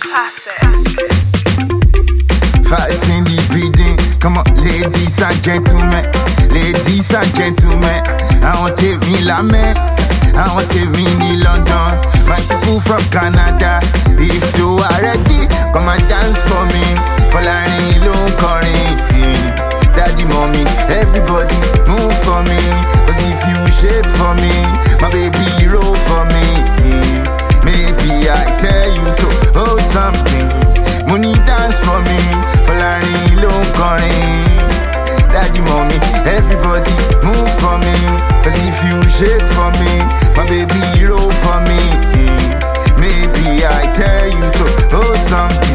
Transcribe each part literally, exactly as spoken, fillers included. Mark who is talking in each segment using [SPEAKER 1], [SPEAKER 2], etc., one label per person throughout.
[SPEAKER 1] Classic.
[SPEAKER 2] Fast in the building, come on, ladies and gentlemen, ladies and gentlemen. I want take me la man, I want take me in London. My people from Canada, if you are ready, come and dance for me. Folarin ló ń kọrin, daddy, mommy, everybody move for me. Cause if you shake for me, my baby roll for me. Maybe I tell you to hold something. Money dance for me, Folarin ló ń kọrin. Daddy, mommy, everybody move for me. Cause if you shake for me, my baby roll for me. Maybe I tell you to hold something.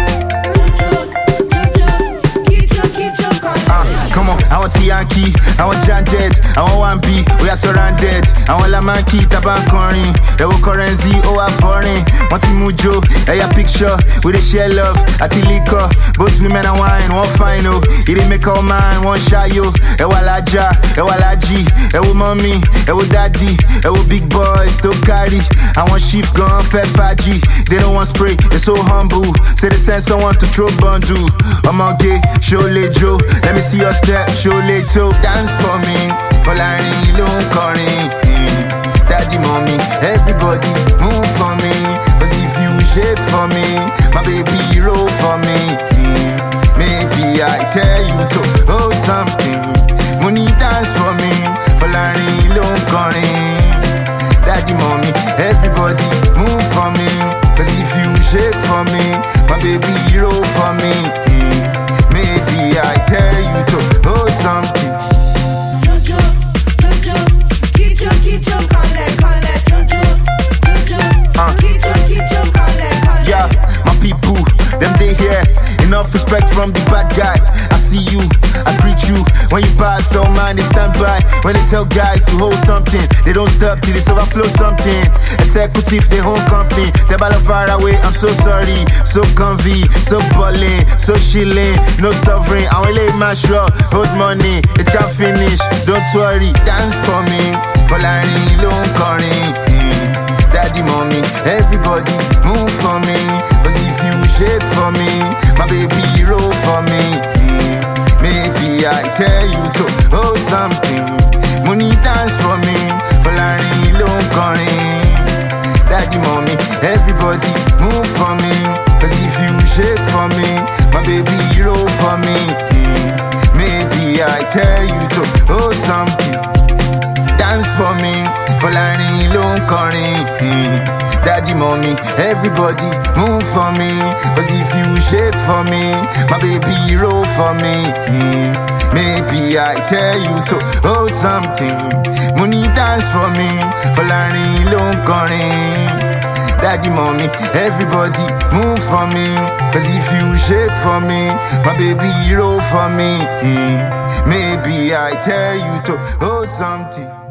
[SPEAKER 2] Come on, I want Yankee, I want Jandet, I want one B, we are surrounded. I want La Manki, Tabankorin, Ewo currency, oh I'm foreign. Want Mujo, a picture, we they share love, at the liquor. Both women and wine, one final. It didn't make all mine, one shy yo. Ewa Laja, Ewa Laji, Ewo mommy, Ewo daddy, Ewo big boys, don't carry. I want shift gun, fed faji. They don't want spray, they're so humble. Say they send someone to throw bundle. I'm on gay, show le Joe, let me see your step, show little. Dance for me, Folarin ló ń kọrin. Daddy, mommy, everybody move for me. Cause if you shake for me, my baby roll for me. Maybe I tell you to hold something. Money dance for me, Folarin ló ń kọrin. Daddy, mommy, everybody move for me. Cause if you shake for me, my baby roll for me. Maybe I tell you to hold something.
[SPEAKER 3] Jojo, Jojo, Kijo, Kijo, Kale, Kale, Jojo, Jojo, Kijo, Kijo, Kale, Kale.
[SPEAKER 2] Yeah, my people, them they here. Enough respect from the bad guy. I see you, I greet you. When you pass, so man, they stand by. When they tell guys to hold something, they don't stop till it's overflow something. Executive, they hold company. They ball far away, I'm so sorry. So comfy, so ballin', so chillin'. No sovereign, I will lay my straw. Hold money, it can't finish. Don't worry, dance for me. Folarin ló ń kọrin. Daddy, mommy, everybody move for me. Cause if you shake for me, my baby roll for me. Maybe I tell you to hold something. Money dance for me, Folarin ló ń kọrin. Daddy, mommy, everybody move for me. Cause if you shake for me, my baby roll for me. Maybe I tell you to hold something. Dance for me, Folarin ló ń kọrin. Daddy, mommy, everybody move for me. Cause if you shake for me, my baby roll for me. Maybe I tell you to hold something. Money dance for me, Folarin ló ń kọrin. Daddy, mommy, everybody move for me. Cause if you shake for me, my baby roll for me. Maybe I tell you to hold something.